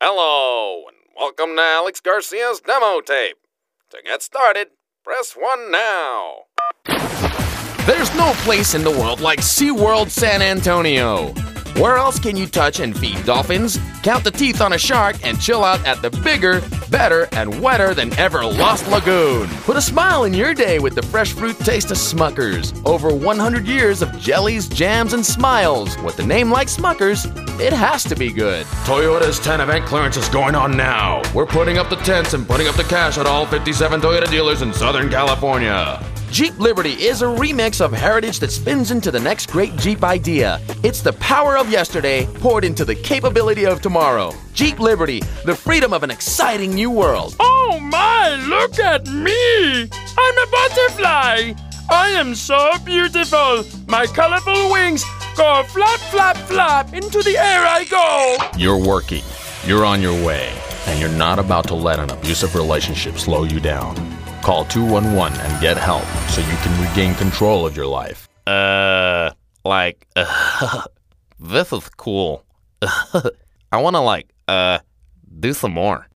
Hello, and welcome to Alex Garcia's demo tape. To get started, press 1 now. There's no place in the world like SeaWorld San Antonio. Where else can you touch and feed dolphins, count the teeth on a shark, and chill out at the bigger, better, and wetter than ever Lost Lagoon? Put a smile in your day with the fresh fruit taste of Smuckers. Over 100 years of jellies, jams, and smiles. With the name like Smuckers, it has to be good. Toyota's 10 event clearance is going on now. We're putting up the tents and putting up the cash at all 57 Toyota dealers in Southern California. Jeep Liberty is a remix of heritage that spins into the next great Jeep idea. It's the power of yesterday poured into the capability of tomorrow. Jeep Liberty, the freedom of an exciting new world. Oh my, look at me! I'm a butterfly! I am so beautiful! My colorful wings go flap, flap, flap! Into the air I go! You're working, you're on your way, and you're not about to let an abusive relationship slow you down. Call 211 and get help so you can regain control of your life. This is cool. I wanna do some more.